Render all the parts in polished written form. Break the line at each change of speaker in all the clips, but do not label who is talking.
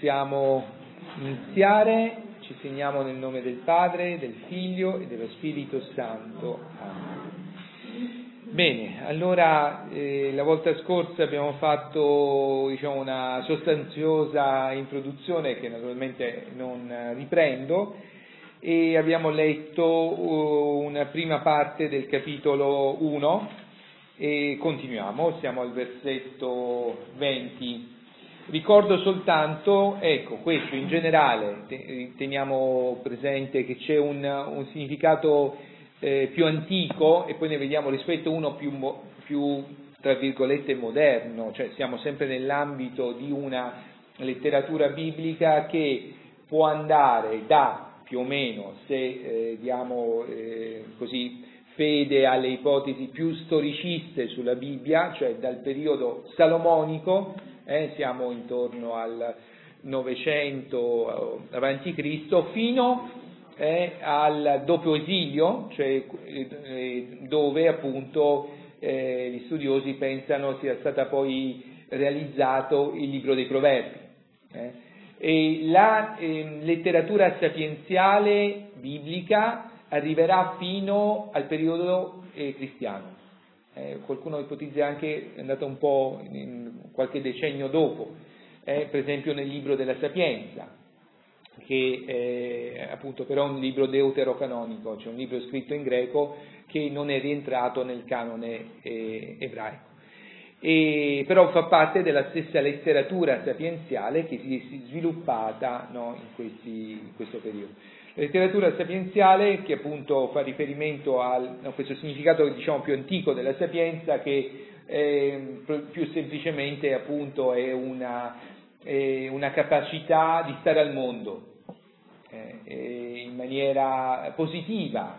Possiamo iniziare, ci segniamo nel nome del Padre, del Figlio e dello Spirito Santo. Amen. Bene, allora la volta scorsa abbiamo fatto una sostanziosa introduzione che naturalmente non riprendo e abbiamo letto una prima parte del capitolo 1 e continuiamo, siamo al versetto 20. Ricordo soltanto, questo in generale, teniamo presente che c'è un significato più antico e poi ne vediamo rispetto a uno più tra virgolette moderno, cioè siamo sempre nell'ambito di una letteratura biblica che può andare da più o meno, se diamo così fede alle ipotesi più storiciste sulla Bibbia, cioè dal periodo salomonico, siamo intorno al 900 avanti Cristo, fino al dopo esilio, cioè dove appunto gli studiosi pensano sia stata poi realizzato il libro dei Proverbi. E la letteratura sapienziale biblica arriverà fino al periodo cristiano. Qualcuno ipotizza anche è andato un po' qualche decennio dopo, per esempio nel libro della Sapienza, che è appunto però un libro deuterocanonico, cioè un libro scritto in greco che non è rientrato nel canone ebraico. Però fa parte della stessa letteratura sapienziale che si è sviluppata in questo periodo. La letteratura sapienziale che appunto fa riferimento a questo significato più antico della sapienza, che più semplicemente appunto è una capacità di stare al mondo in maniera positiva.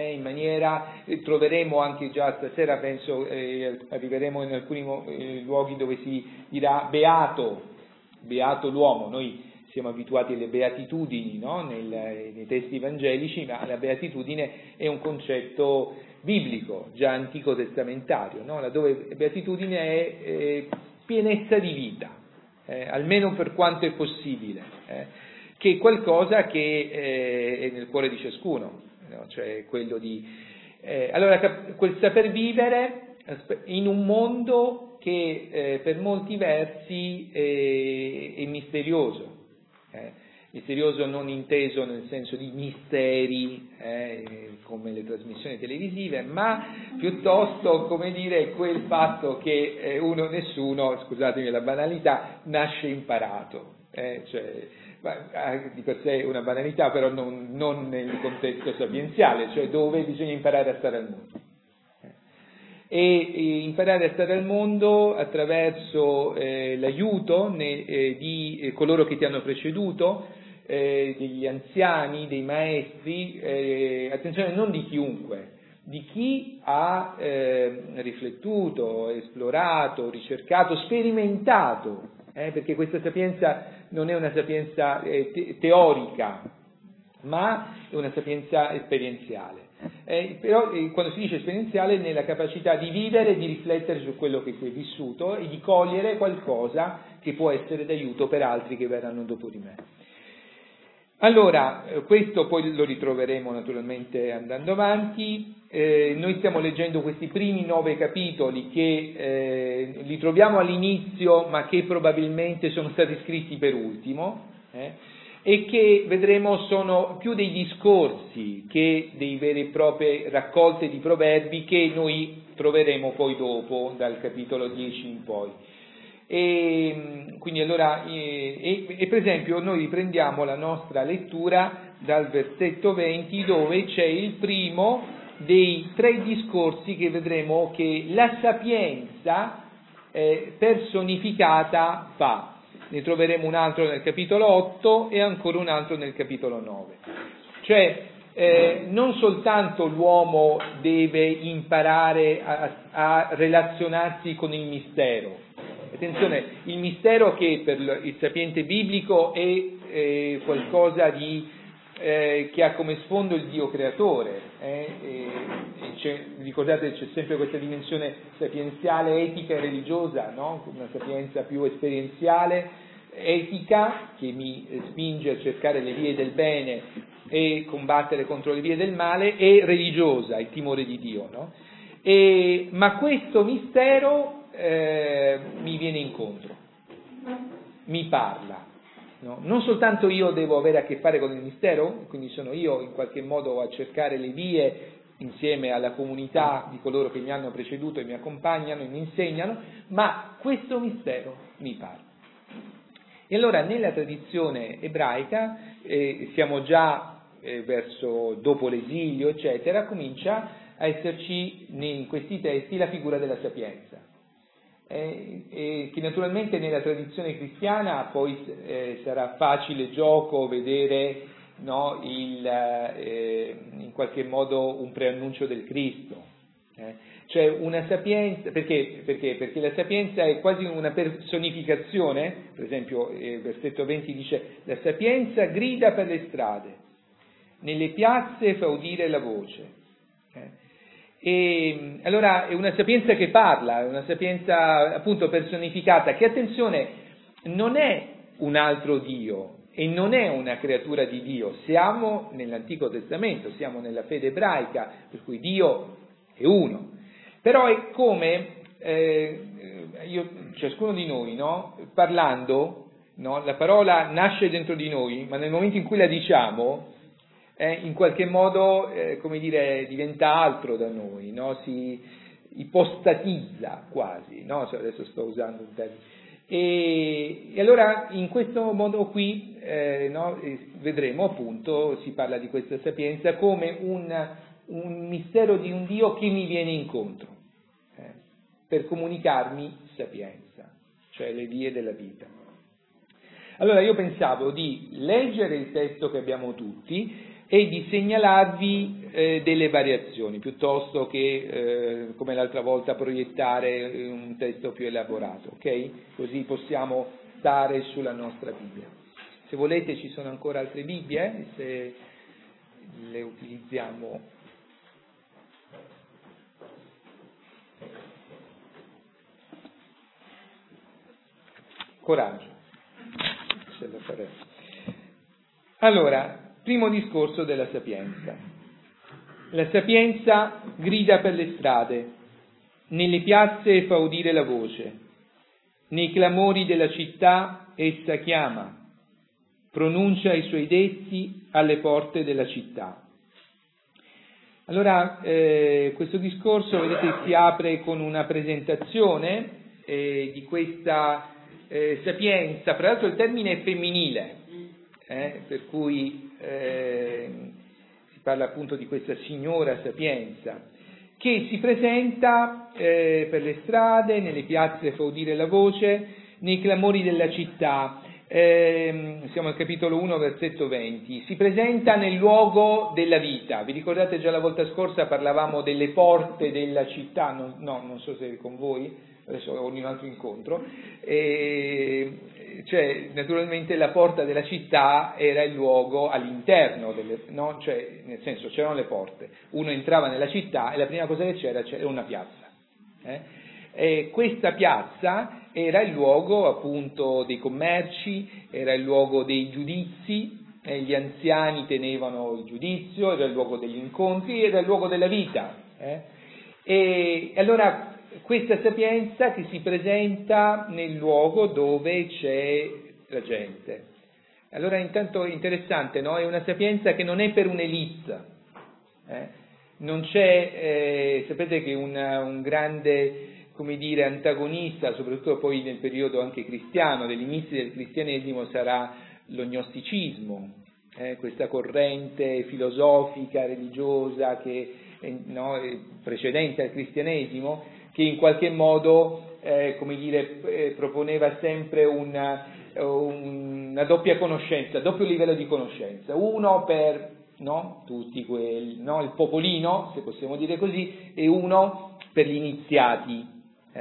Troveremo anche già stasera, penso, arriveremo in alcuni luoghi dove si dirà beato l'uomo. Noi siamo abituati alle beatitudini, nei testi evangelici, ma la beatitudine è un concetto biblico, già antico testamentario, laddove beatitudine è pienezza di vita, almeno per quanto è possibile, che è qualcosa che è nel cuore di ciascuno. Cioè quello di allora quel saper vivere in un mondo che per molti versi è misterioso, misterioso non inteso nel senso di misteri come le trasmissioni televisive, ma piuttosto quel fatto che nessuno, scusatemi la banalità, nasce imparato, di per sé una banalità, però non nel contesto sapienziale, cioè dove bisogna imparare a stare al mondo. E imparare a stare al mondo attraverso l'aiuto di coloro che ti hanno preceduto, degli anziani, dei maestri, attenzione, non di chiunque, di chi ha riflettuto, esplorato, ricercato, sperimentato, perché questa sapienza non è una sapienza teorica, ma è una sapienza esperienziale. Però quando si dice esperienziale, nella capacità di vivere e di riflettere su quello che si è vissuto e di cogliere qualcosa che può essere d'aiuto per altri che verranno dopo di me. Allora, questo poi lo ritroveremo naturalmente andando avanti. Noi stiamo leggendo questi primi 9 capitoli che li troviamo all'inizio, ma che probabilmente sono stati scritti per ultimo, e che vedremo sono più dei discorsi che dei veri e proprie raccolte di proverbi che noi troveremo poi dopo, dal capitolo 10 in poi. E quindi allora, per esempio, noi riprendiamo la nostra lettura dal versetto 20, dove c'è il primo dei 3 discorsi che vedremo che la sapienza personificata fa. Ne troveremo un altro nel capitolo 8 e ancora un altro nel capitolo 9. Cioè, non soltanto l'uomo deve imparare a relazionarsi con il mistero. Attenzione, il mistero che per il sapiente biblico è qualcosa che ha come sfondo il Dio creatore. Ricordate, c'è sempre questa dimensione sapienziale, etica e religiosa, una sapienza più esperienziale, etica che mi spinge a cercare le vie del bene e combattere contro le vie del male, e religiosa, il timore di Dio, no? Ma questo mistero mi viene incontro, mi parla, no? Non soltanto io devo avere a che fare con il mistero, quindi sono io in qualche modo a cercare le vie insieme alla comunità di coloro che mi hanno preceduto e mi accompagnano e mi insegnano, ma questo mistero mi parla. E allora nella tradizione ebraica, siamo già verso dopo l'esilio, eccetera, comincia a esserci in questi testi la figura della sapienza, che naturalmente nella tradizione cristiana poi sarà facile gioco vedere, no, in qualche modo un preannuncio del Cristo. Cioè una sapienza, perché la sapienza è quasi una personificazione. Per esempio versetto 20 dice: la sapienza grida per le strade, nelle piazze fa udire la voce. E allora è una sapienza che parla, è una sapienza appunto personificata, che, attenzione, non è un altro Dio e non è una creatura di Dio. Siamo nell'Antico Testamento, siamo nella fede ebraica, per cui Dio è uno. Però è come ciascuno di noi, no? Parlando, no? La parola nasce dentro di noi, ma nel momento in cui la diciamo, in qualche modo, come dire, diventa altro da noi, no? Si ipostatizza quasi, no? Cioè, adesso sto usando un termine. E allora in questo modo qui, no? Vedremo appunto, si parla di questa sapienza come un mistero di un Dio che mi viene incontro, per comunicarmi sapienza, cioè le vie della vita. Allora io pensavo di leggere il testo che abbiamo tutti e di segnalarvi delle variazioni, piuttosto che come l'altra volta proiettare un testo più elaborato, ok? Così possiamo stare sulla nostra Bibbia. Se volete ci sono ancora altre Bibbie, se le utilizziamo. Coraggio, ce la faremo. Allora, primo discorso della sapienza. La sapienza grida per le strade, nelle piazze fa udire la voce, nei clamori della città essa chiama, pronuncia i suoi detti alle porte della città. Allora, questo discorso, vedete, si apre con una presentazione di questa sapienza. Tra l'altro il termine è femminile, per cui si parla appunto di questa signora sapienza, che si presenta per le strade, nelle piazze fa udire la voce, nei clamori della città. Siamo al capitolo 1, versetto 20. Si presenta nel luogo della vita. Vi ricordate già la volta scorsa parlavamo delle porte della città? Non so se con voi, adesso ho un altro incontro. Cioè, naturalmente la porta della città era il luogo all'interno, no? Cioè, nel senso, c'erano le porte. Uno entrava nella città e la prima cosa che c'era una piazza. E questa piazza era il luogo appunto dei commerci, era il luogo dei giudizi, gli anziani tenevano il giudizio, era il luogo degli incontri, era il luogo della vita. E allora questa sapienza che si presenta nel luogo dove c'è la gente. Allora intanto è interessante, no? È una sapienza che non è per un'elite, non c'è, sapete che un grande, come dire, antagonista, soprattutto poi nel periodo anche cristiano, degli inizi del cristianesimo, sarà lo gnosticismo, questa corrente filosofica, religiosa che è precedente al cristianesimo, che in qualche modo, come dire, proponeva sempre una doppia conoscenza, doppio livello di conoscenza, uno per tutti quelli, il popolino, se possiamo dire così, e uno per gli iniziati.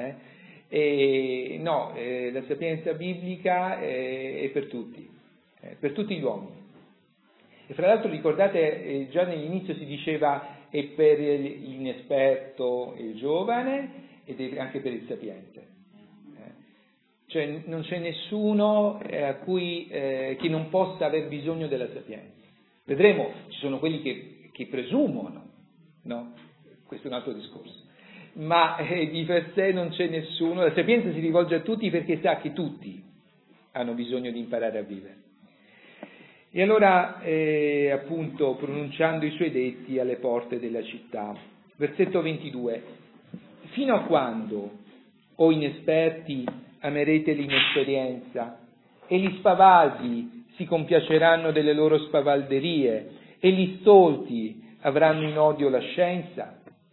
La sapienza biblica è per tutti gli uomini. E fra l'altro ricordate, già nell'inizio si diceva è per l'inesperto e il giovane ed è anche per il sapiente. cioè non c'è nessuno che non possa aver bisogno della sapienza. Vedremo, ci sono quelli che presumono, no? Questo è un altro discorso, ma di per sé non c'è nessuno, la sapienza si rivolge a tutti perché sa che tutti hanno bisogno di imparare a vivere. E allora, appunto, pronunciando i suoi detti alle porte della città, versetto 22, fino a quando, o inesperti, amerete l'inesperienza, e gli spavaldi si compiaceranno delle loro spavalderie, e gli stolti avranno in odio la scienza?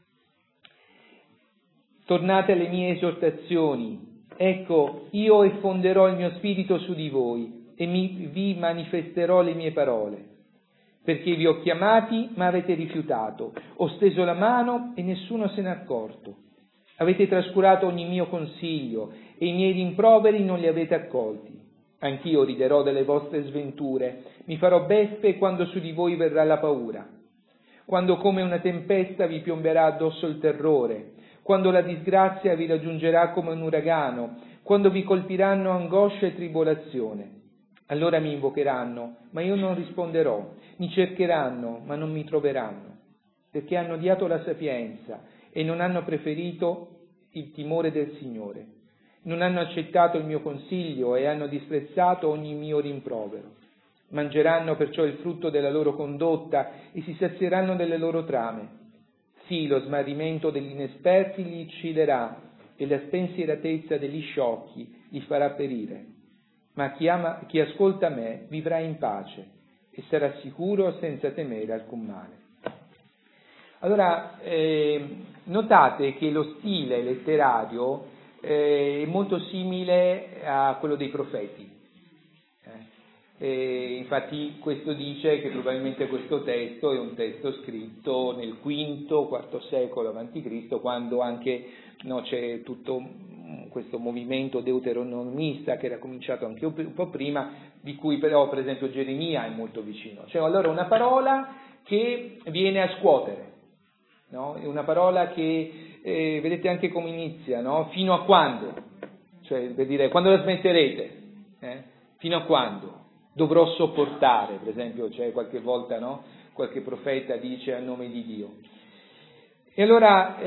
Tornate alle mie esortazioni, ecco, io effonderò il mio spirito su di voi, e vi manifesterò le mie parole, perché vi ho chiamati ma avete rifiutato, ho steso la mano e nessuno se n'è accorto, avete trascurato ogni mio consiglio e i miei rimproveri non li avete accolti. Anch'io riderò delle vostre sventure, mi farò beffe quando su di voi verrà la paura, quando come una tempesta vi piomberà addosso il terrore, quando la disgrazia vi raggiungerà come un uragano, quando vi colpiranno angoscia e tribolazione. Allora mi invocheranno, ma io non risponderò, mi cercheranno, ma non mi troveranno, perché hanno odiato la sapienza e non hanno preferito il timore del Signore. Non hanno accettato il mio consiglio e hanno disprezzato ogni mio rimprovero. Mangeranno perciò il frutto della loro condotta e si sazieranno delle loro trame. Sì, lo smarrimento degli inesperti li ucciderà e la spensieratezza degli sciocchi li farà perire. Ma chi ascolta me vivrà in pace e sarà sicuro senza temere alcun male. Allora, notate che lo stile letterario è molto simile a quello dei profeti. Infatti questo dice che probabilmente questo testo è un testo scritto nel V-IV secolo a.C., quando anche c'è tutto questo movimento deuteronomista che era cominciato anche un po' prima, di cui però per esempio Geremia è molto vicino. Cioè allora una parola che viene a scuotere, no? È una parola che vedete anche come inizia, no? Fino a quando? Cioè per dire quando la smetterete? Fino a quando? Dovrò sopportare, per esempio, c'è qualche volta, no? Qualche profeta dice a nome di Dio. E allora,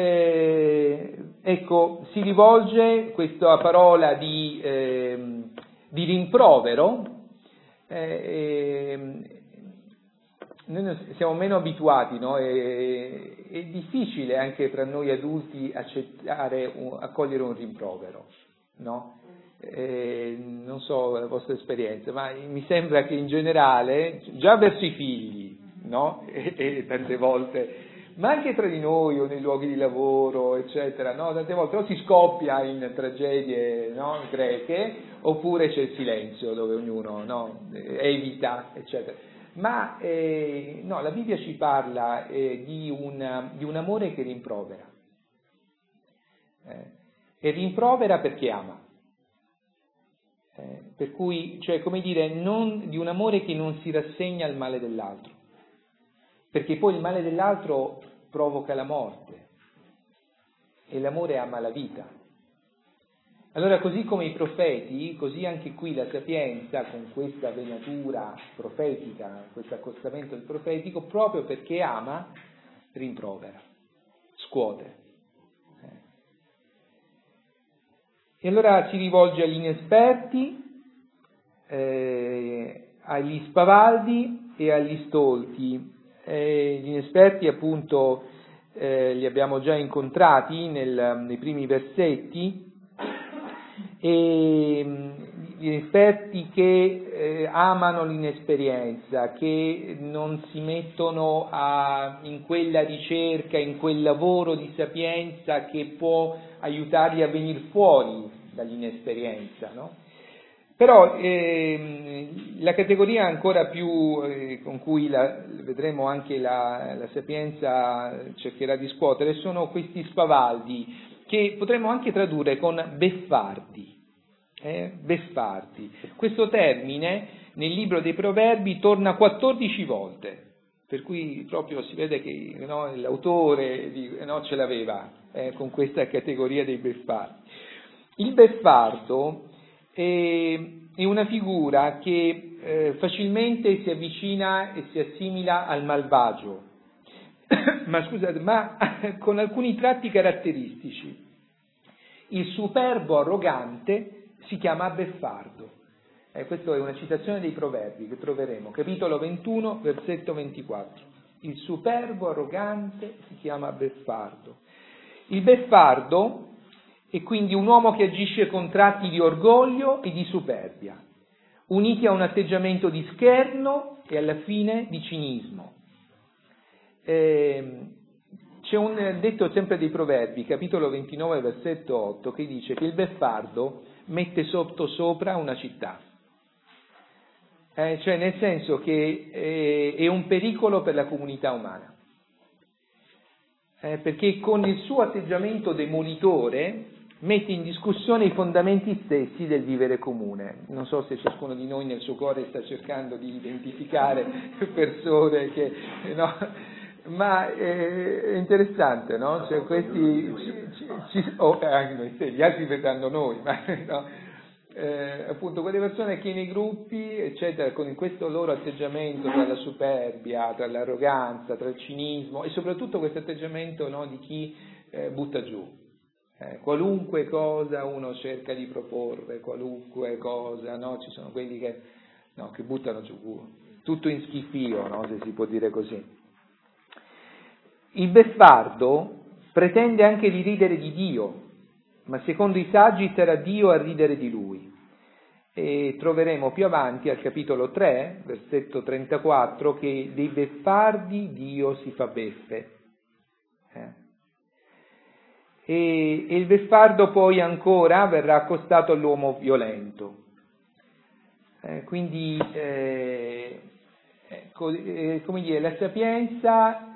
ecco, si rivolge questa parola di rimprovero, noi siamo meno abituati, no? È difficile anche tra noi adulti accogliere un rimprovero, no? Non so la vostra esperienza, ma mi sembra che in generale, già verso i figli, no? E tante volte, ma anche tra di noi o nei luoghi di lavoro, eccetera, no? Tante volte o si scoppia in tragedie, no? Greche, oppure c'è il silenzio dove ognuno, no? Evita, eccetera. Ma no, la Bibbia ci parla di un amore che rimprovera. E rimprovera perché ama. Per cui, cioè, come dire, non di un amore che non si rassegna al male dell'altro, perché poi il male dell'altro provoca la morte e l'amore ama la vita. Allora, così come i profeti, così anche qui la sapienza, con questa venatura profetica, questo accostamento del profetico, proprio perché ama, rimprovera, scuote. E allora si rivolge agli inesperti, agli spavaldi e agli stolti. Gli inesperti appunto li abbiamo già incontrati nei primi versetti, e gli inesperti che amano l'inesperienza, che non si mettono in quella ricerca, in quel lavoro di sapienza che può aiutarli a venire fuori dall'inesperienza, no? Però la categoria ancora più con cui vedremo anche la sapienza cercherà di scuotere sono questi spavaldi, che potremmo anche tradurre con beffardi. Beffardi. Questo termine nel libro dei Proverbi torna 14 volte, per cui proprio si vede che l'autore ce l'aveva con questa categoria dei beffardi. Il beffardo è una figura che facilmente si avvicina e si assimila al malvagio, ma con alcuni tratti caratteristici. Il superbo arrogante si chiama beffardo. Questa è una citazione dei Proverbi che troveremo, capitolo 21, versetto 24. Il superbo arrogante si chiama beffardo. Il beffardo è quindi un uomo che agisce con tratti di orgoglio e di superbia, uniti a un atteggiamento di scherno e alla fine di cinismo. C'è un detto sempre dei Proverbi, capitolo 29, versetto 8, che dice che il beffardo mette sottosopra una città. Cioè nel senso che è un pericolo per la comunità umana, perché con il suo atteggiamento demolitore mette in discussione i fondamenti stessi del vivere comune. Non so se ciascuno di noi nel suo cuore sta cercando di identificare persone che... No, ma è interessante, no? Cioè questi... anche noi stessi, gli altri vedranno noi, ma... No? Appunto quelle persone che nei gruppi eccetera con questo loro atteggiamento tra la superbia, tra l'arroganza, tra il cinismo e soprattutto questo atteggiamento, no, di chi butta giù qualunque cosa uno cerca di proporre, qualunque cosa, no? Ci sono quelli che buttano giù tutto in schifio, no? Se si può dire così. Il beffardo pretende anche di ridere di Dio, ma secondo i saggi sarà Dio a ridere di lui. E troveremo più avanti al capitolo 3, versetto 34, che dei beffardi Dio si fa beffe. E il beffardo poi ancora verrà accostato all'uomo violento. Quindi, come dire, la sapienza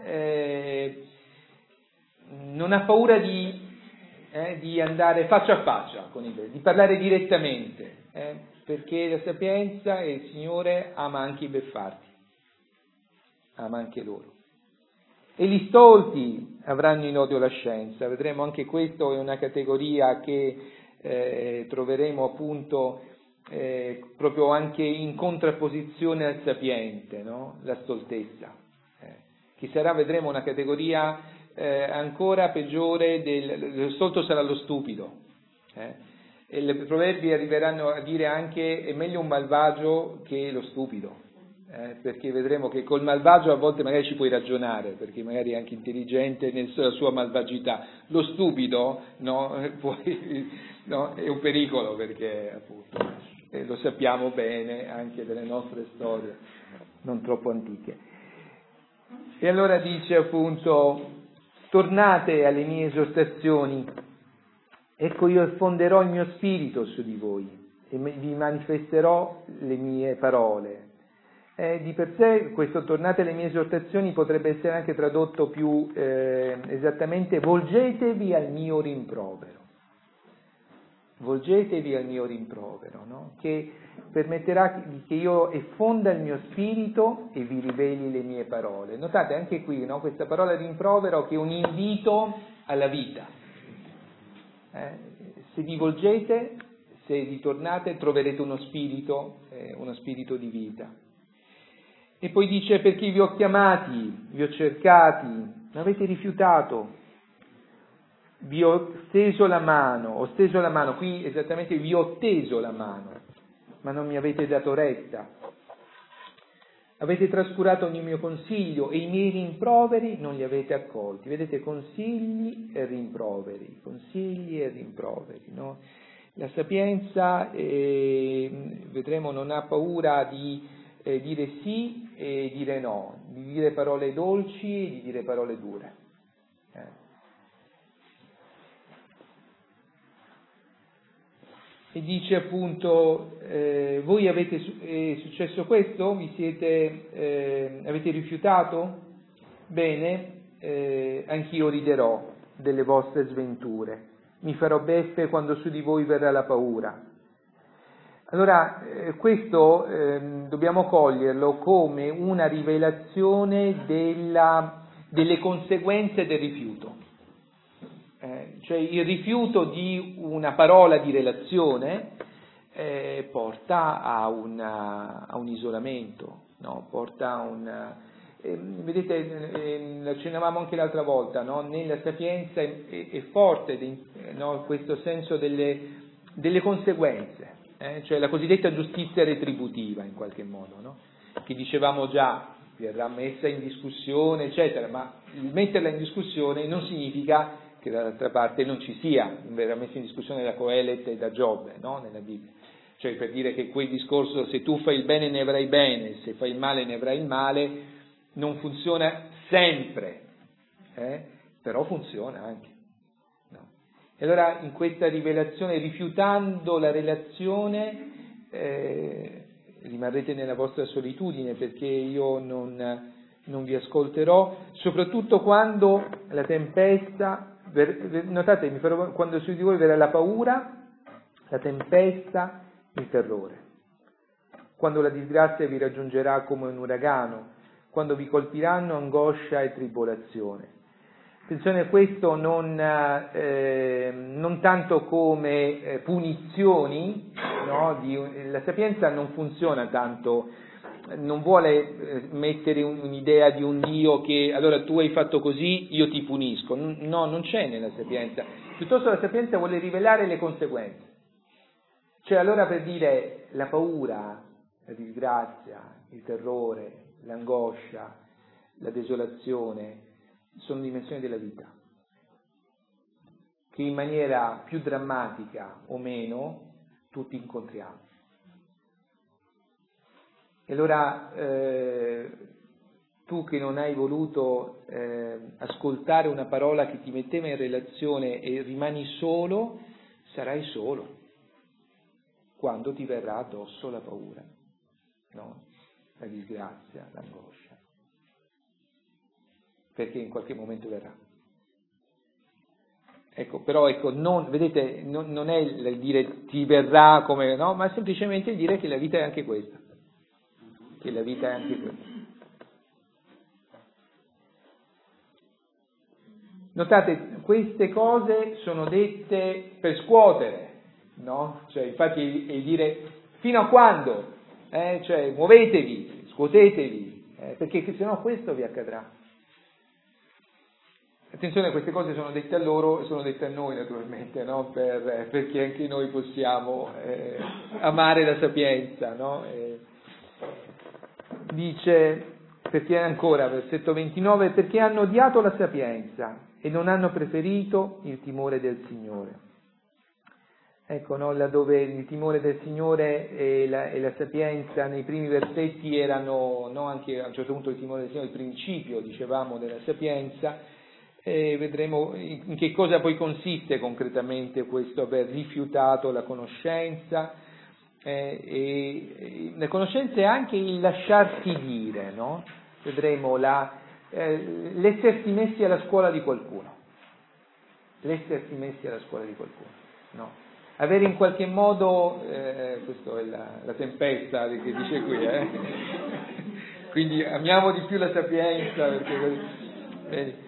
non ha paura di andare faccia a faccia con il di parlare direttamente, perché la sapienza e il Signore ama anche i beffardi, ama anche loro. E gli stolti avranno in odio la scienza, vedremo anche questo è una categoria che troveremo appunto proprio anche in contrapposizione al sapiente, no? La stoltezza, che sarà, vedremo, una categoria ancora peggiore lo stolto sarà lo stupido. E i proverbi arriveranno a dire anche è meglio un malvagio che lo stupido, perché vedremo che col malvagio a volte magari ci puoi ragionare, perché magari è anche intelligente nella sua malvagità. Lo stupido no, è un pericolo, perché appunto lo sappiamo bene anche delle nostre storie non troppo antiche. E allora dice appunto: tornate alle mie esortazioni, ecco io effonderò il mio spirito su di voi e vi manifesterò le mie parole. Di per sé questo tornate alle mie esortazioni potrebbe essere anche tradotto più esattamente: volgetevi al mio rimprovero. Volgetevi al mio rimprovero, no? Che permetterà che io effonda il mio spirito e vi riveli le mie parole. Notate anche qui, no? Questa parola rimprovero che è un invito alla vita. Se vi volgete, se ritornate, troverete uno spirito di vita. E poi dice: perché vi ho chiamati, vi ho cercati, mi avete rifiutato, vi ho steso la mano, qui esattamente vi ho teso la mano, ma non mi avete dato retta. Avete trascurato ogni mio consiglio e i miei rimproveri non li avete accolti. Vedete, consigli e rimproveri, no? La sapienza, vedremo, non ha paura di dire sì e dire no, di dire parole dolci e di dire parole dure. E dice appunto: voi avete successo questo? Avete rifiutato? Bene, anch'io riderò delle vostre sventure, mi farò beffe quando su di voi verrà la paura. Allora, questo dobbiamo coglierlo come una rivelazione delle conseguenze del rifiuto. Cioè il rifiuto di una parola di relazione porta a un isolamento, no? Porta a un... vedete, accennavamo anche l'altra volta, no? Nella Sapienza è forte no? Questo senso delle conseguenze, cioè la cosiddetta giustizia retributiva in qualche modo, no? Che dicevamo già, verrà messa in discussione, eccetera, ma il metterla in discussione non significa che dall'altra parte non ci sia, verrà messa in discussione da Coelet e da Giobbe, no? Nella Bibbia. Cioè per dire che quel discorso, se tu fai il bene ne avrai il bene, se fai il male ne avrai il male, non funziona sempre, però funziona anche. No? E allora in questa rivelazione, rifiutando la relazione, rimarrete nella vostra solitudine, perché io non vi ascolterò, soprattutto quando la tempesta, notate, quando su di voi verrà la paura, la tempesta, il terrore, quando la disgrazia vi raggiungerà come un uragano, quando vi colpiranno angoscia e tribolazione. Attenzione a questo non tanto come punizioni, no? La Sapienza non funziona tanto, non vuole mettere un'idea di un Dio che allora tu hai fatto così, io ti punisco. No, non c'è nella Sapienza. Piuttosto la Sapienza vuole rivelare le conseguenze. Cioè allora per dire la paura, la disgrazia, il terrore, l'angoscia, la desolazione sono dimensioni della vita che in maniera più drammatica o meno tutti incontriamo. E allora tu che non hai voluto ascoltare una parola che ti metteva in relazione e rimani solo, sarai solo quando ti verrà addosso la paura, no? La disgrazia, l'angoscia, perché in qualche momento verrà. Ecco, però vedete, non è il dire ti verrà come, no, ma semplicemente il dire che la vita è anche questa, che la vita è anche questa. Notate, queste cose sono dette per scuotere, no? Cioè, infatti è dire fino a quando? Cioè, muovetevi, scuotetevi, perché se no questo vi accadrà. Attenzione, queste cose sono dette a loro e sono dette a noi naturalmente, no? Perché anche noi possiamo amare la sapienza, no? Dice, perché ancora, versetto 29, perché hanno odiato la sapienza e non hanno preferito il timore del Signore. Ecco, no? Laddove il timore del Signore e la sapienza nei primi versetti erano, no? Anche a un certo punto il timore del Signore, il principio, dicevamo, della sapienza, vedremo in che cosa poi consiste concretamente questo aver rifiutato la conoscenza, e la conoscenza è anche il lasciarsi dire, no? Vedremo l'essersi messi alla scuola di qualcuno, no? Avere in qualche modo, questa è la tempesta che dice qui, quindi amiamo di più la sapienza, perché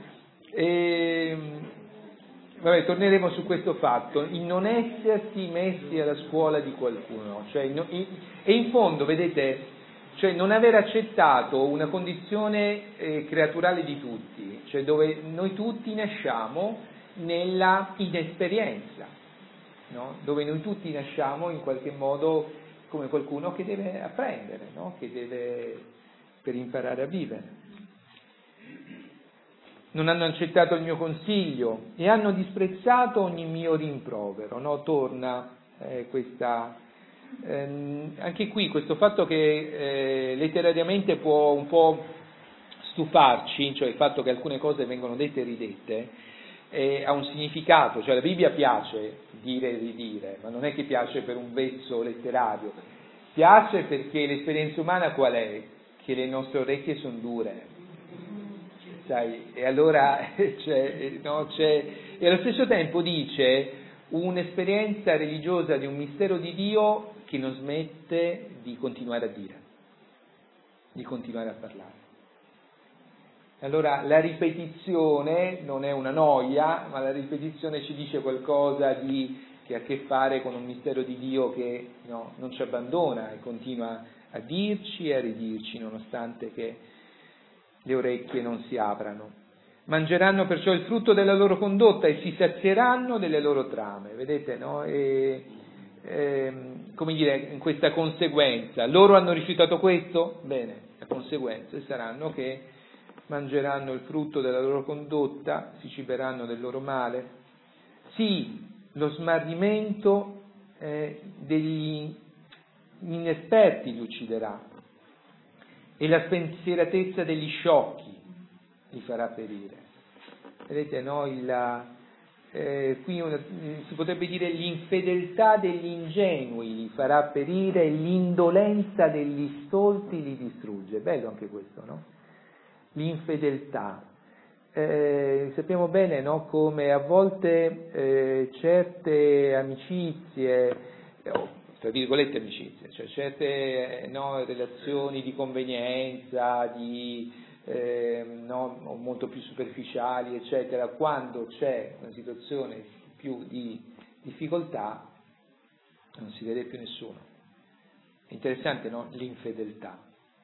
vabbè, torneremo su questo fatto, il non essersi messi alla scuola di qualcuno, cioè, e in fondo, vedete, cioè non aver accettato una condizione creaturale di tutti, cioè dove noi tutti nasciamo nella inesperienza, no? Dove noi tutti nasciamo in qualche modo come qualcuno che deve apprendere, no? Che deve per imparare a vivere. Non hanno accettato il mio consiglio e hanno disprezzato ogni mio rimprovero, no? Torna anche qui questo fatto che letterariamente può un po' stufarci, cioè il fatto che alcune cose vengono dette e ridette, ha un significato, cioè la Bibbia piace dire e ridire, ma non è che piace per un vezzo letterario, piace perché l'esperienza umana qual è? Che le nostre orecchie sono dure. Sai, e allora e allo stesso tempo dice un'esperienza religiosa di un mistero di Dio che non smette di continuare a dire, di continuare a parlare. Allora la ripetizione non è una noia, ma la ripetizione ci dice qualcosa di che ha a che fare con un mistero di Dio che non ci abbandona e continua a dirci e a ridirci nonostante che le orecchie non si aprano. Mangeranno perciò il frutto della loro condotta e si sazieranno delle loro trame, vedete, no? Come dire, in questa conseguenza, loro hanno rifiutato questo? Bene, le conseguenze saranno che mangeranno il frutto della loro condotta, si ciberanno del loro male. Sì, lo smarrimento degli inesperti li ucciderà e la spensieratezza degli sciocchi li farà perire. Vedete, no? Qui si potrebbe dire l'infedeltà degli ingenui li farà perire e l'indolenza degli stolti li distrugge. Bello anche questo, no? L'infedeltà. Sappiamo bene, no, come a volte certe amicizie, tra virgolette amicizie, cioè certe relazioni di convenienza, molto più superficiali, eccetera, quando c'è una situazione più di difficoltà non si vede più nessuno. È interessante, no? L'infedeltà.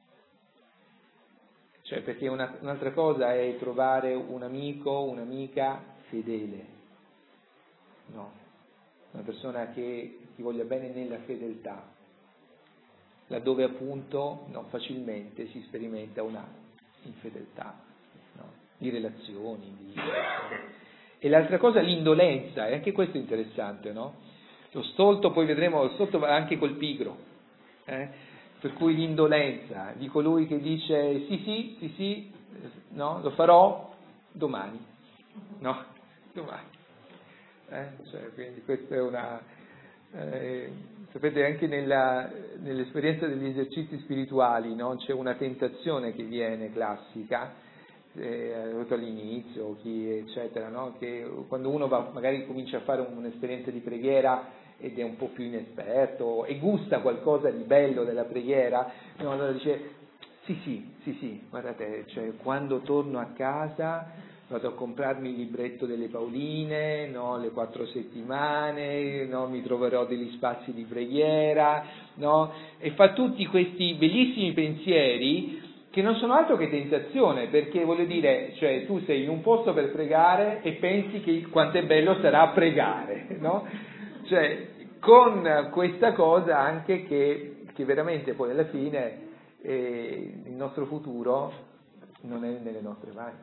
Cioè, perché un'altra cosa è trovare un amico, un'amica fedele, no? Una persona che ti voglia bene nella fedeltà, laddove appunto facilmente si sperimenta una infedeltà, no? Di relazioni. E l'altra cosa, l'indolenza, e anche questo è interessante, no? Lo stolto, poi vedremo, lo stolto va anche col pigro, per cui l'indolenza di colui che dice sì, no, lo farò domani, no, domani. Cioè, quindi questa è una... sapete, anche nell'esperienza degli esercizi spirituali, no, c'è una tentazione che viene classica, all'inizio, eccetera, no, che quando uno magari comincia a fare un'esperienza di preghiera ed è un po' più inesperto e gusta qualcosa di bello della preghiera, no, allora dice sì, guardate, cioè, quando torno a casa vado a comprarmi il libretto delle Pauline, no, le 4 settimane, no, mi troverò degli spazi di preghiera, no, e fa tutti questi bellissimi pensieri che non sono altro che tentazione, perché voglio dire, cioè tu sei in un posto per pregare e pensi che quanto è bello sarà pregare, no? Cioè, con questa cosa anche che veramente poi alla fine il nostro futuro non è nelle nostre mani,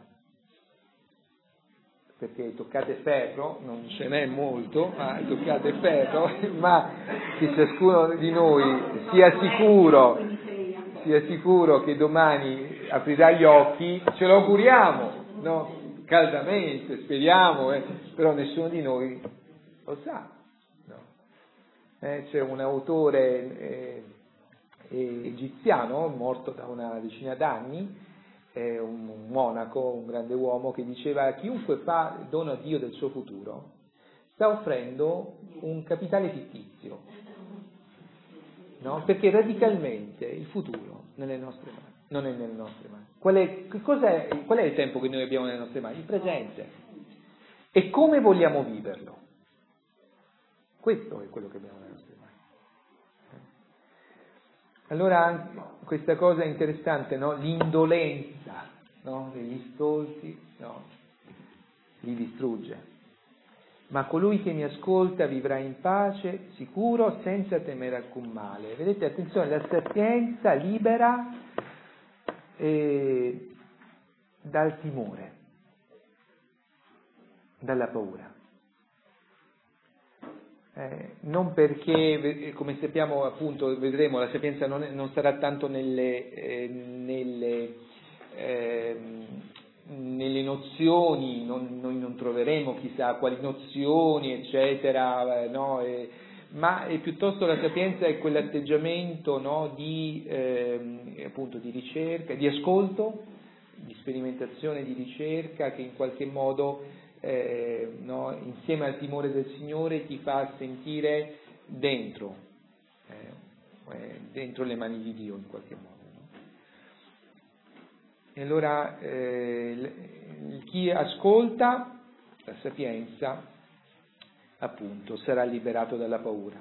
perché toccate ferro, non ce n'è molto, ma toccate ferro, ma che ciascuno di noi sia sicuro che domani aprirà gli occhi, ce lo auguriamo, no? Caldamente, speriamo, però nessuno di noi lo sa. C'è un autore egiziano, morto da una decina d'anni, un monaco, un grande uomo, che diceva: chiunque dona a Dio del suo futuro sta offrendo un capitale fittizio, no? Perché radicalmente il futuro nelle nostre mani, non è nelle nostre mani. Qual è il tempo che noi abbiamo nelle nostre mani? Il presente. E come vogliamo viverlo? Questo è quello che abbiamo nelle nostre mani. Allora questa cosa è interessante, no? L'indolenza, no? Degli stolti, no? Li distrugge. Ma colui che mi ascolta vivrà in pace, sicuro, senza temere alcun male. Vedete, attenzione, la sapienza libera dal timore, dalla paura. Non perché, come sappiamo, appunto, vedremo, la sapienza non sarà tanto nelle nozioni, noi non troveremo chissà quali nozioni, eccetera, no? Ma piuttosto la sapienza è quell'atteggiamento, no, appunto di ricerca, di ascolto, di sperimentazione, di ricerca, che in qualche modo insieme al timore del Signore ti fa sentire dentro le mani di Dio in qualche modo, no? E allora chi ascolta la sapienza appunto sarà liberato dalla paura.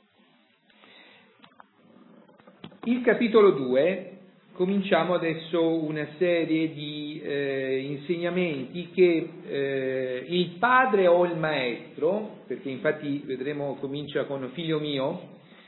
Il capitolo 2, cominciamo adesso una serie di insegnamenti che il padre o il maestro, perché infatti vedremo comincia con figlio mio,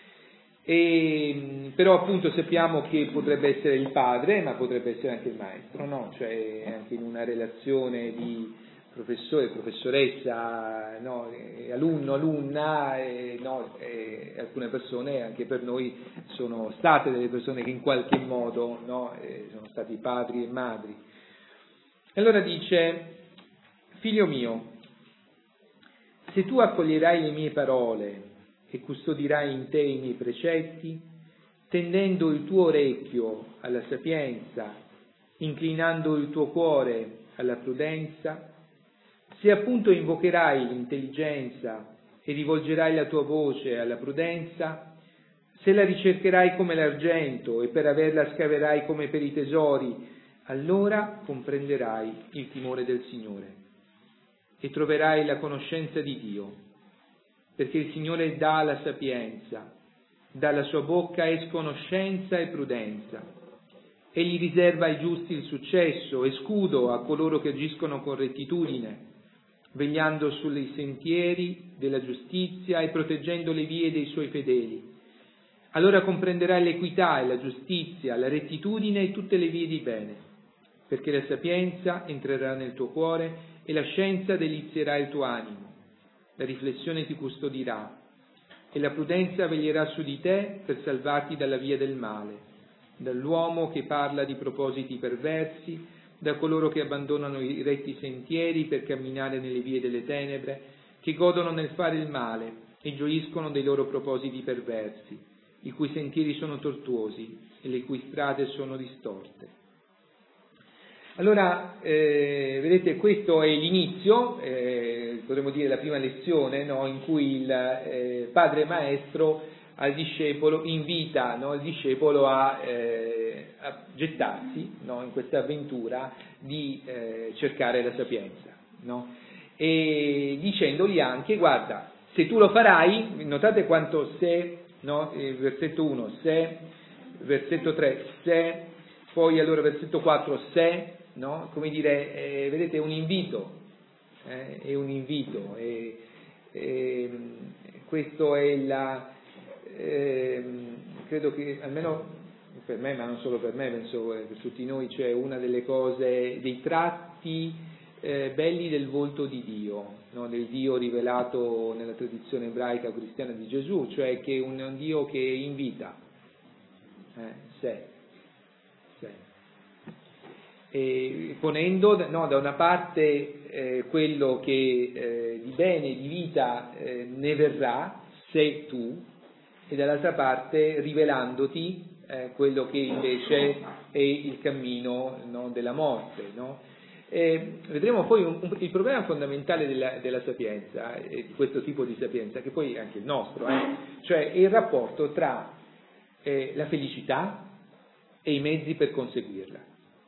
però appunto sappiamo che potrebbe essere il padre, ma potrebbe essere anche il maestro, no? Cioè anche in una relazione di professore, professoressa, no? Alunno, alunna, no? Alcune persone anche per noi sono state delle persone che in qualche modo, no? Sono stati padri e madri. Allora dice: figlio mio, se tu accoglierai le mie parole e custodirai in te i miei precetti, tendendo il tuo orecchio alla sapienza, inclinando il tuo cuore alla prudenza, se appunto invocherai l'intelligenza e rivolgerai la tua voce alla prudenza, se la ricercherai come l'argento e per averla scaverai come per i tesori, allora comprenderai il timore del Signore e troverai la conoscenza di Dio, perché il Signore dà la sapienza, dalla sua bocca escono scienza e prudenza. Egli riserva ai giusti il successo e scudo a coloro che agiscono con rettitudine, vegliando sui sentieri della giustizia e proteggendo le vie dei suoi fedeli. Allora comprenderai l'equità e la giustizia, la rettitudine e tutte le vie di bene, perché la sapienza entrerà nel tuo cuore e la scienza delizierà il tuo animo. La riflessione ti custodirà e la prudenza veglierà su di te per salvarti dalla via del male, dall'uomo che parla di propositi perversi, da coloro che abbandonano i retti sentieri per camminare nelle vie delle tenebre, che godono nel fare il male e gioiscono dei loro propositi perversi, i cui sentieri sono tortuosi e le cui strade sono distorte. Allora, vedete, questo è l'inizio, potremmo dire la prima lezione, no, in cui il padre maestro al discepolo invita, no, il discepolo a gettarsi, no, in questa avventura di cercare la sapienza, no? E dicendogli anche: guarda, se tu lo farai, notate quanto se, no, versetto 1, se, versetto 3, se, poi allora versetto 4, se, no? Come dire, vedete, è un invito, questo è credo che almeno per me, ma non solo per me, penso per tutti noi, c'è una delle cose, dei tratti belli del volto di Dio, no? Del Dio rivelato nella tradizione ebraica cristiana di Gesù, cioè che è un Dio che invita, se. E ponendo, no, da una parte quello che di bene, di vita ne verrà, sei tu, e dall'altra parte rivelandoti quello che invece è il cammino, no, della morte, no? Vedremo poi il problema fondamentale della sapienza, di questo tipo di sapienza, che poi è anche il nostro, cioè è il rapporto tra la felicità e i mezzi per conseguirla.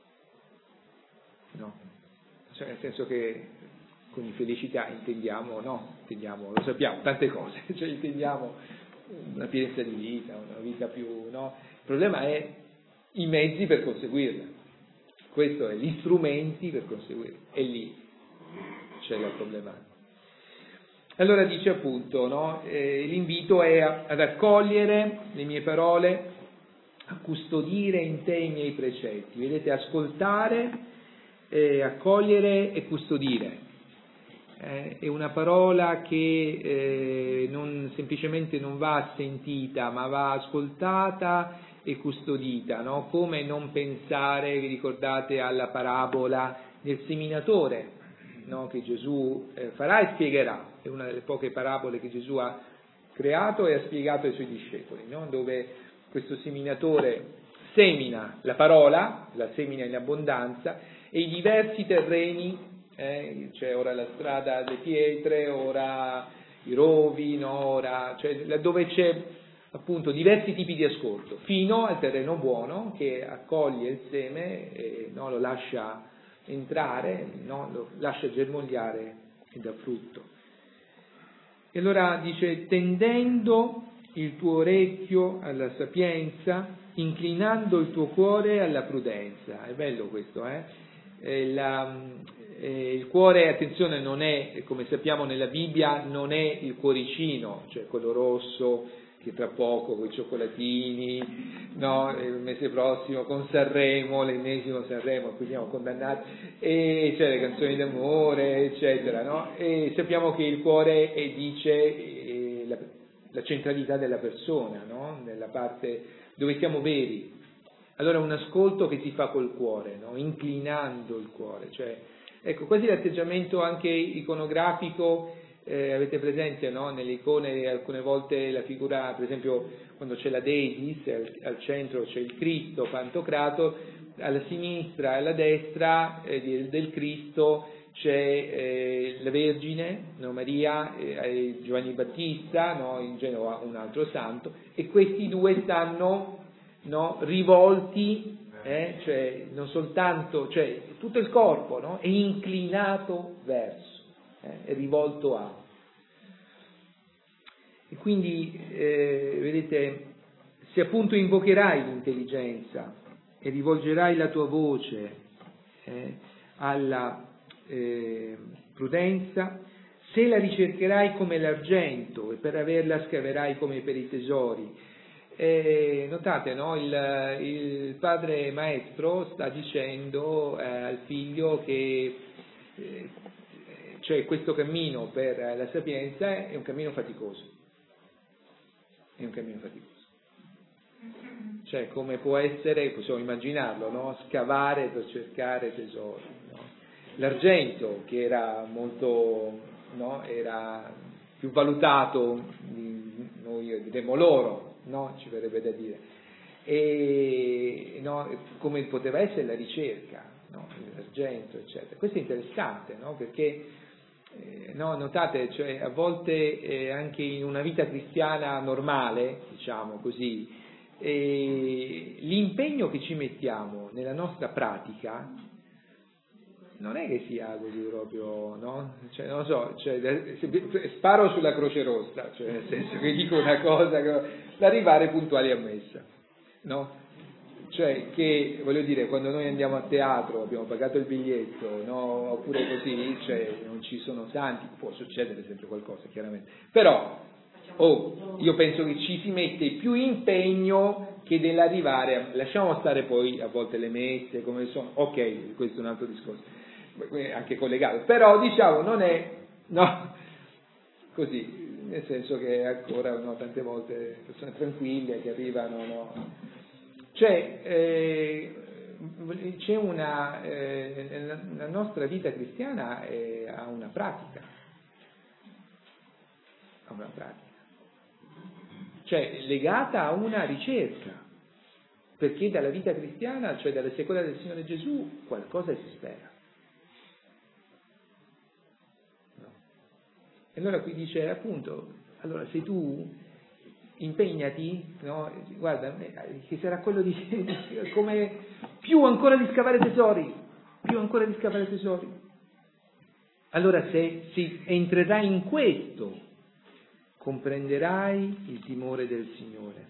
No, cioè nel senso che con felicità intendiamo, lo sappiamo, tante cose, cioè intendiamo una pienezza di vita, una vita più, no? Il problema è i mezzi per conseguirla, questo è, gli strumenti per conseguirla, e lì c'è la problematica. Allora dice appunto, no? L'invito è ad accogliere le mie parole, a custodire in te i miei precetti, vedete, ascoltare, accogliere e custodire. È una parola che non semplicemente non va sentita, ma va ascoltata e custodita, no? Come non pensare, vi ricordate, alla parabola del seminatore, no? Che Gesù farà e spiegherà, è una delle poche parabole che Gesù ha creato e ha spiegato ai suoi discepoli, no? Dove questo seminatore semina la parola, la semina in abbondanza, e i diversi terreni, cioè ora la strada alle pietre, ora i rovi, no? Ora, cioè dove c'è appunto diversi tipi di ascolto, fino al terreno buono che accoglie il seme e, no, lo lascia entrare, no? Lo lascia germogliare e dà frutto. E allora dice: tendendo il tuo orecchio alla sapienza, inclinando il tuo cuore alla prudenza. È bello questo, il cuore, attenzione, non è, come sappiamo nella Bibbia, non è il cuoricino, cioè quello rosso che tra poco con i cioccolatini, no, il mese prossimo con Sanremo, l'ennesimo Sanremo, qui siamo condannati, e cioè le canzoni d'amore, eccetera, no? E sappiamo che il cuore dice la centralità della persona, no? Nella parte dove siamo veri. Allora un ascolto che si fa col cuore, no? Inclinando il cuore, cioè, ecco, quasi l'atteggiamento anche iconografico, avete presente, no? Nelle icone alcune volte la figura, per esempio quando c'è la Deisis, al centro c'è il Cristo pantocrato, alla sinistra e alla destra del Cristo c'è la Vergine, no? Maria, Giovanni Battista, no? In Genova un altro santo, e questi due stanno, no? Rivolti, cioè non soltanto, cioè tutto il corpo, no? È inclinato verso, è rivolto a. E quindi, vedete, se appunto invocherai l'intelligenza e rivolgerai la tua voce alla prudenza, se la ricercherai come l'argento e per averla scaverai come per i tesori. Notate, no? Il padre maestro sta dicendo al figlio che cioè questo cammino per la sapienza è un cammino faticoso. È un cammino faticoso. Cioè, come può essere, possiamo immaginarlo, no? Scavare per cercare tesori. No? L'argento, che era molto, no? Era più valutato, noi diremmo l'oro, no? Ci verrebbe da dire. E no? Come poteva essere la ricerca, no? L'argento, eccetera. Questo è interessante, no? Perché no, notate, cioè, a volte anche in una vita cristiana normale, diciamo così, l'impegno che ci mettiamo nella nostra pratica non è che sia così proprio, no? Cioè, non lo so, cioè, sparo sulla Croce Rossa, cioè nel senso che dico una cosa, l'arrivare puntuali a messa, no? Cioè che, voglio dire, quando noi andiamo a teatro abbiamo pagato il biglietto, no? Oppure così, cioè non ci sono santi, può succedere sempre qualcosa chiaramente, però io penso che ci si mette più impegno che dell'arrivare, lasciamo stare poi a volte le messe come sono, ok, questo è un altro discorso, anche collegato, però diciamo non è, no, così, nel senso che ancora, no, tante volte persone tranquille che arrivano, no? Cioè, c'è la nostra vita cristiana ha una pratica, cioè legata a una ricerca, perché dalla vita cristiana, cioè dalla sequela del Signore Gesù, qualcosa si spera. No. E allora qui dice appunto, allora se tu impegnati, no? Guarda, che sarà quello di come più ancora di scavare tesori, allora se entrerai in questo, comprenderai il timore del Signore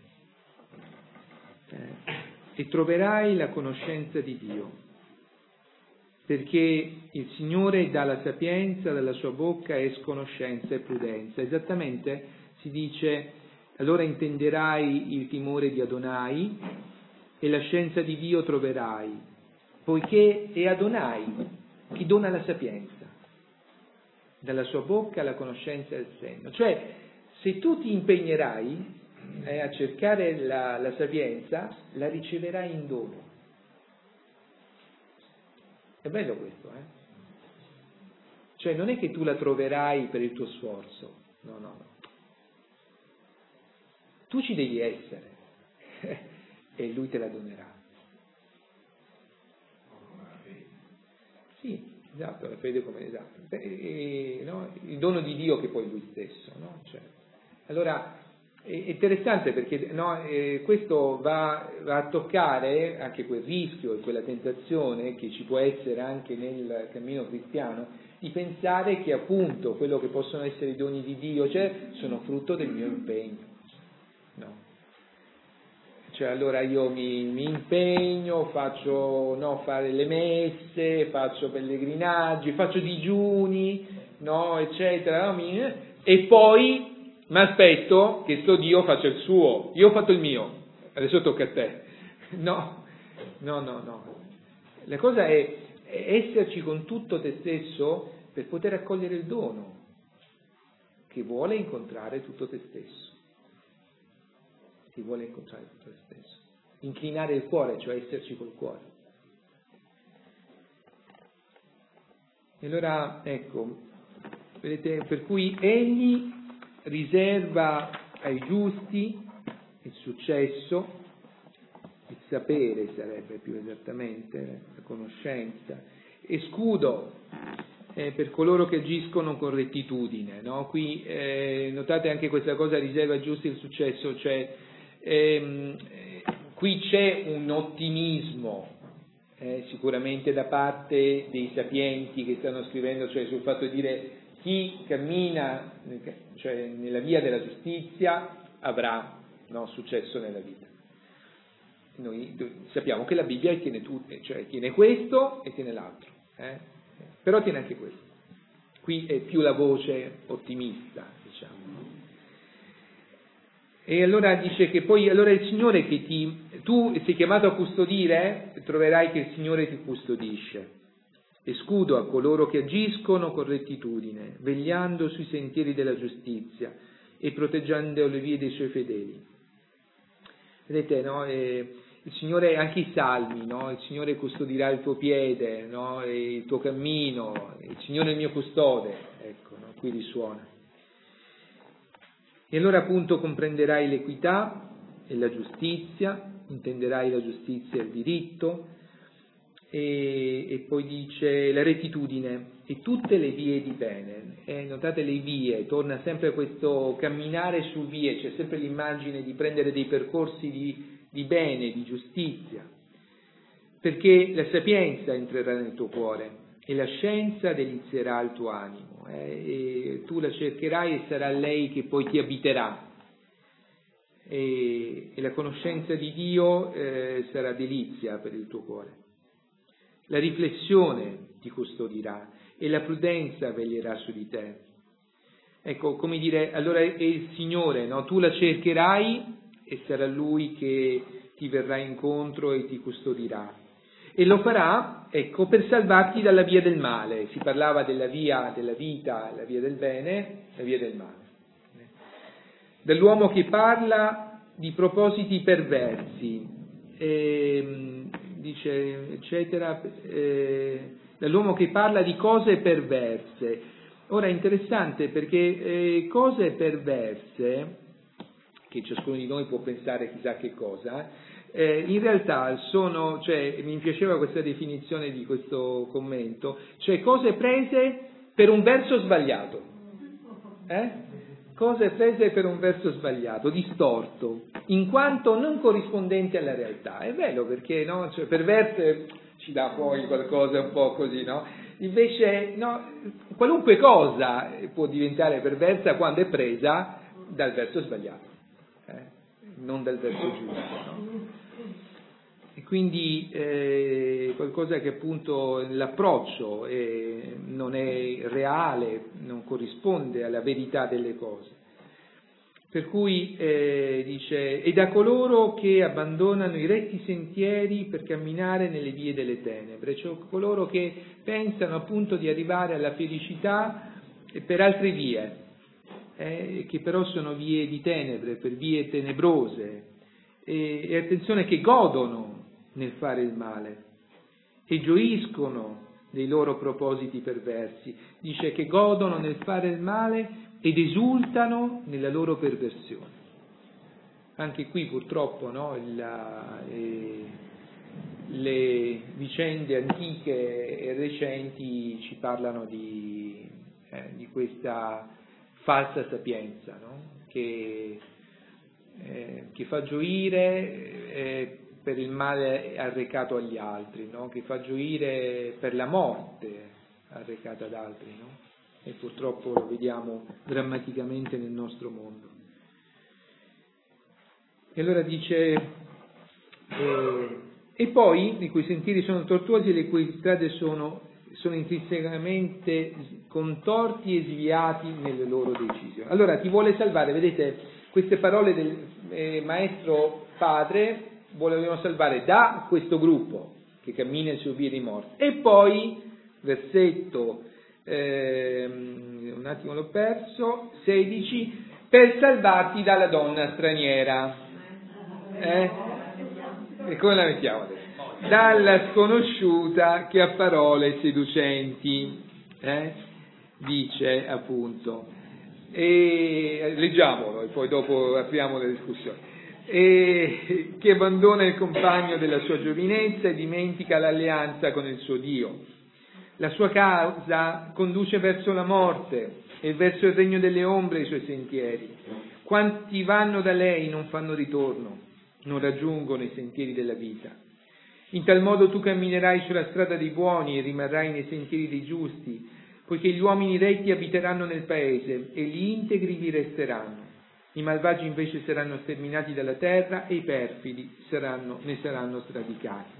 e troverai la conoscenza di Dio, perché il Signore dà la sapienza, dalla sua bocca esce conoscenza e prudenza. Esattamente si dice: allora intenderai il timore di Adonai e la scienza di Dio troverai, poiché è Adonai chi dona la sapienza, dalla sua bocca la conoscenza e il senno. Cioè, se tu ti impegnerai a cercare la sapienza, la riceverai in dono. È bello questo, Cioè, non è che tu la troverai per il tuo sforzo, no. Tu ci devi essere e lui te la donerà. Sì, esatto, la fede come esatto. No? Il dono di Dio che poi lui stesso, no? Cioè, allora è interessante perché no, questo va a toccare anche quel rischio e quella tentazione che ci può essere anche nel cammino cristiano di pensare che appunto quello che possono essere i doni di Dio, cioè, sono frutto del mio impegno. No. Cioè allora io mi impegno, faccio fare le messe, faccio pellegrinaggi, faccio digiuni, no, eccetera, no, e poi mi aspetto che sto Dio faccia il suo. Io ho fatto il mio, adesso tocca a te. No. La cosa è esserci con tutto te stesso per poter accogliere il dono che vuole incontrare tutto te stesso. Ti vuole incontrare tutto te stesso. Inclinare il cuore, cioè esserci col cuore. E allora, ecco, vedete, per cui egli riserva ai giusti il successo, il sapere sarebbe più esattamente, la conoscenza, e scudo per coloro che agiscono con rettitudine, no? Qui notate anche questa cosa, riserva ai giusti il successo, cioè qui c'è un ottimismo sicuramente da parte dei sapienti che stanno scrivendo, cioè sul fatto di dire chi cammina cioè nella via della giustizia avrà successo nella vita. Noi sappiamo che la Bibbia tiene tutte, cioè tiene questo e tiene l'altro, però tiene anche questo. Qui è più la voce ottimista, diciamo. E allora dice che poi allora il Signore che tu sei chiamato a custodire, troverai che il Signore ti custodisce. E scudo a coloro che agiscono con rettitudine, vegliando sui sentieri della giustizia e proteggendo le vie dei suoi fedeli. Vedete, no? Il Signore, anche i salmi, no? Il Signore custodirà il tuo piede, no? E il tuo cammino, il Signore è il mio custode, ecco, no? Qui risuona. E allora appunto comprenderai l'equità e la giustizia, intenderai la giustizia e il diritto, e poi dice la rettitudine e tutte le vie di bene. Notate le vie, torna sempre a questo camminare su vie, c'è sempre l'immagine di prendere dei percorsi di bene, di giustizia, perché la sapienza entrerà nel tuo cuore e la scienza delizierà il tuo animo, e tu la cercherai e sarà lei che poi ti abiterà, e la conoscenza di Dio sarà delizia per il tuo cuore. La riflessione ti custodirà e la prudenza veglierà su di te. Ecco, come dire, allora è il Signore, no? Tu la cercherai e sarà Lui che ti verrà incontro e ti custodirà. E lo farà, ecco, per salvarti dalla via del male. Si parlava della via della vita, la via del bene, la via del male. Dall'uomo che parla di propositi perversi, dice, eccetera, dall'uomo che parla di cose perverse. Ora è interessante perché cose perverse, che ciascuno di noi può pensare chissà che cosa, in realtà sono, cioè mi piaceva questa definizione di questo commento, cioè cose prese per un verso sbagliato, cose prese per un verso sbagliato, distorto, in quanto non corrispondenti alla realtà. È vero, perché no? Cioè, perverse ci dà poi qualcosa un po' così, no? Invece no, qualunque cosa può diventare perversa quando è presa dal verso sbagliato, non dal verso giusto, no? E quindi qualcosa che appunto l'approccio non è reale, non corrisponde alla verità delle cose. Per cui dice, e da coloro che abbandonano i retti sentieri per camminare nelle vie delle tenebre, cioè coloro che pensano appunto di arrivare alla felicità per altre vie, che però sono vie di tenebre, per vie tenebrose, e attenzione, che godono nel fare il male e gioiscono dei loro propositi perversi. Dice che godono nel fare il male ed esultano nella loro perversione. Anche qui purtroppo no, le vicende antiche e recenti ci parlano di questa falsa sapienza, no? che fa gioire per il male arrecato agli altri, no? Che fa gioire per la morte arrecata ad altri, no? E purtroppo lo vediamo drammaticamente nel nostro mondo. E allora dice, e poi i cui sentieri sono tortuosi e le cui strade sono intrinsecamente contorti e sviati nelle loro decisioni. Allora ti vuole salvare, vedete, queste parole del maestro padre volevano salvare da questo gruppo che cammina il suo vie di morte. E poi, versetto, un attimo l'ho perso, 16, per salvarti dalla donna straniera. E come la mettiamo adesso? Dalla sconosciuta che ha parole seducenti, dice appunto. E leggiamolo e poi dopo apriamo la discussione. E che abbandona il compagno della sua giovinezza e dimentica l'alleanza con il suo Dio. La sua causa conduce verso la morte e verso il regno delle ombre i suoi sentieri. Quanti vanno da lei non fanno ritorno, non raggiungono i sentieri della vita. In tal modo tu camminerai sulla strada dei buoni e rimarrai nei sentieri dei giusti, poiché gli uomini retti abiteranno nel paese e gli integri vi resteranno. I malvagi invece saranno sterminati dalla terra e i perfidi ne saranno sradicati.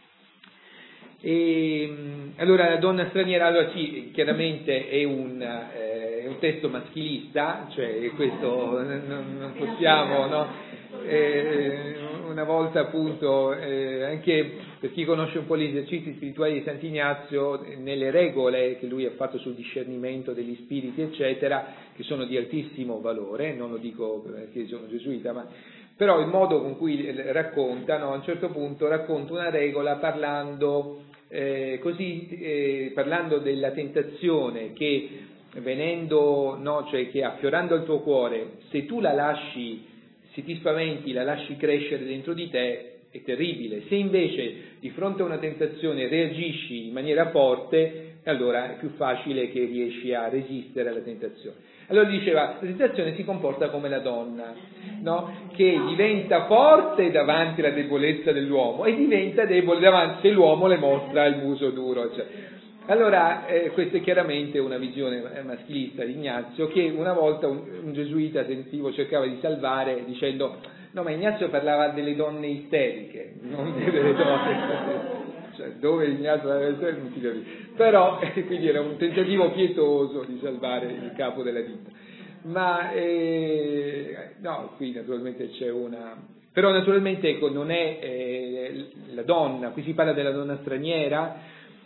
E allora la donna straniera, allora sì, chiaramente è un testo maschilista, cioè questo non possiamo, no? Una volta appunto, anche per chi conosce un po' gli esercizi spirituali di Sant'Ignazio, nelle regole che lui ha fatto sul discernimento degli spiriti eccetera, che sono di altissimo valore, non lo dico perché sono gesuita, ma però il modo con cui raccontano, a un certo punto racconta una regola parlando della tentazione che venendo, no, cioè che affiorando il tuo cuore, se tu la lasci, se ti spaventi, la lasci crescere dentro di te, è terribile. Se invece di fronte a una tentazione reagisci in maniera forte, allora è più facile che riesci a resistere alla tentazione. Allora diceva, la tentazione si comporta come la donna, no? Che diventa forte davanti alla debolezza dell'uomo e diventa debole davanti se l'uomo le mostra il muso duro. Cioè. Allora, questa è chiaramente una visione maschilista di Ignazio, che una volta un gesuita sentivo cercava di salvare dicendo, no, ma Ignazio parlava delle donne isteriche, non delle donne. Cioè, dove Ignazio non si capisce. Però quindi era un tentativo pietoso di salvare il capo della ditta. Ma no, qui naturalmente c'è una. Però naturalmente ecco, non è la donna, qui si parla della donna straniera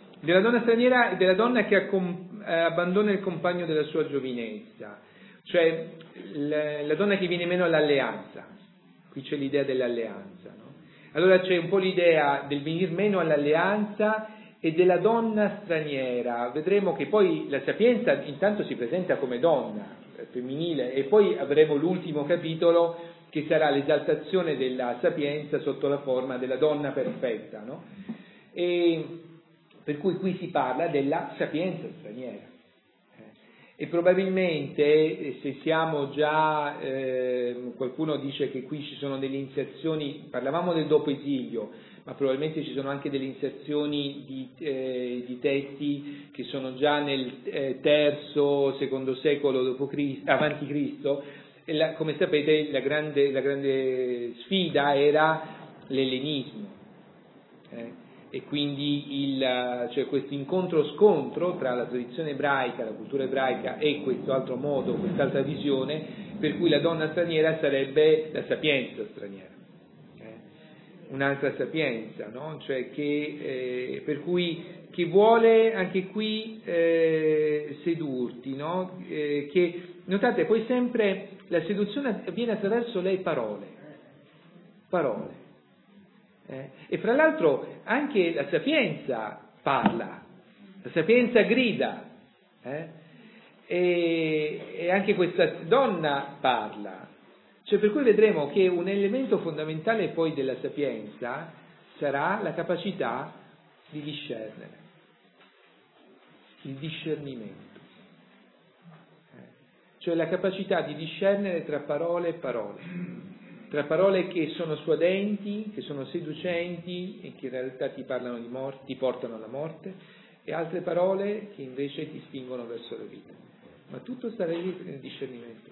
e della donna che abbandona il compagno della sua giovinezza, cioè la donna che viene meno all'alleanza. Qui c'è l'idea dell'alleanza, no? Allora c'è un po' l'idea del venir meno all'alleanza e della donna straniera. Vedremo che poi la Sapienza intanto si presenta come donna femminile e poi avremo l'ultimo capitolo che sarà l'esaltazione della Sapienza sotto la forma della donna perfetta, no? E per cui qui si parla della sapienza straniera. E probabilmente se siamo già, qualcuno dice che qui ci sono delle iniziazioni, parlavamo del dopo esilio, ma probabilmente ci sono anche delle iniziazioni di testi che sono già nel III secolo avanti Cristo, e come sapete la grande sfida era l'ellenismo. E quindi cioè questo incontro-scontro tra la tradizione ebraica, la cultura ebraica e questo altro modo, quest'altra visione, per cui la donna straniera sarebbe la sapienza straniera, un'altra sapienza, no? Cioè per cui che vuole anche qui sedurti, no? Che notate poi sempre la seduzione avviene attraverso le parole. E fra l'altro anche la sapienza parla, la sapienza grida, e anche questa donna parla. Cioè, per cui vedremo che un elemento fondamentale poi della sapienza sarà la capacità di discernere, il discernimento. Cioè la capacità di discernere tra parole e parole. Tra parole che sono suadenti, che sono seducenti e che in realtà ti parlano di morte, ti portano alla morte, e altre parole che invece ti spingono verso la vita. Ma tutto sta lì nel discernimento.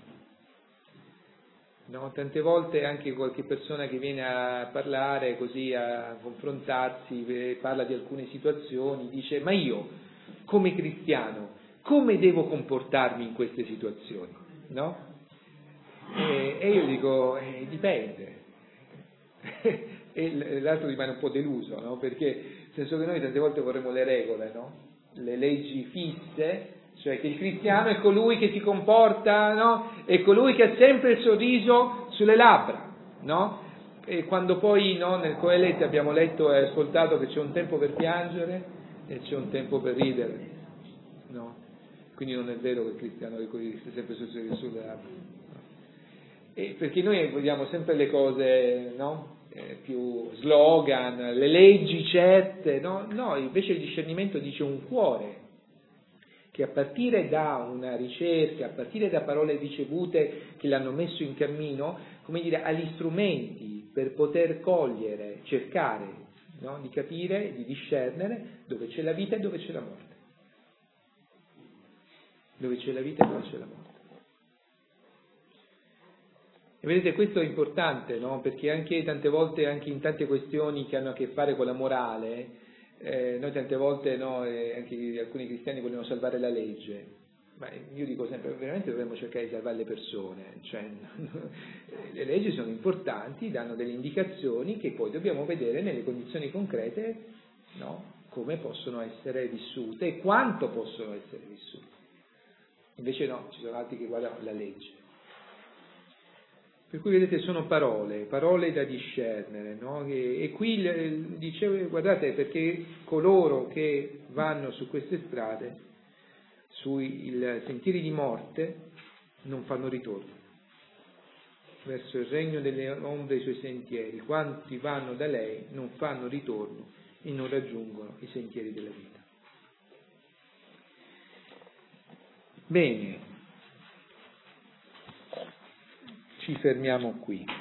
No, tante volte anche qualche persona che viene a parlare così, a confrontarsi, parla di alcune situazioni, dice: ma io, come cristiano, come devo comportarmi in queste situazioni? No? E io dico, dipende. E l'altro rimane un po' deluso, no? Perché nel senso che noi tante volte vorremmo le regole, no? Le leggi fisse, cioè che il cristiano è colui che si comporta, no? È colui che ha sempre il sorriso sulle labbra, no? E quando poi, no, nel Coelete abbiamo letto e ascoltato che c'è un tempo per piangere e c'è un tempo per ridere, no? Quindi non è vero che il cristiano è colui che sta sempre sulle labbra, no? E perché noi vogliamo sempre le cose, no? Più slogan, le leggi certe, no? No, invece il discernimento dice un cuore che a partire da una ricerca, a partire da parole ricevute che l'hanno messo in cammino, come dire, ha gli strumenti per poter cogliere, cercare, no? Di capire, di discernere dove c'è la vita e dove c'è la morte. Dove c'è la vita e dove c'è la morte. E vedete, questo è importante, no? Perché anche tante volte, anche in tante questioni che hanno a che fare con la morale, noi tante volte, no, anche alcuni cristiani vogliono salvare la legge, ma io dico sempre, veramente dovremmo cercare di salvare le persone, cioè, le leggi sono importanti, danno delle indicazioni che poi dobbiamo vedere nelle condizioni concrete, no, come possono essere vissute e quanto possono essere vissute. Invece no, ci sono altri che guardano la legge. Per cui vedete, sono parole da discernere, no? E qui dicevo, guardate, perché coloro che vanno su queste strade, sui sentieri di morte, non fanno ritorno verso il regno delle ombre e i suoi sentieri. Quanti vanno da lei non fanno ritorno e non raggiungono i sentieri della vita. Bene. Ci fermiamo qui.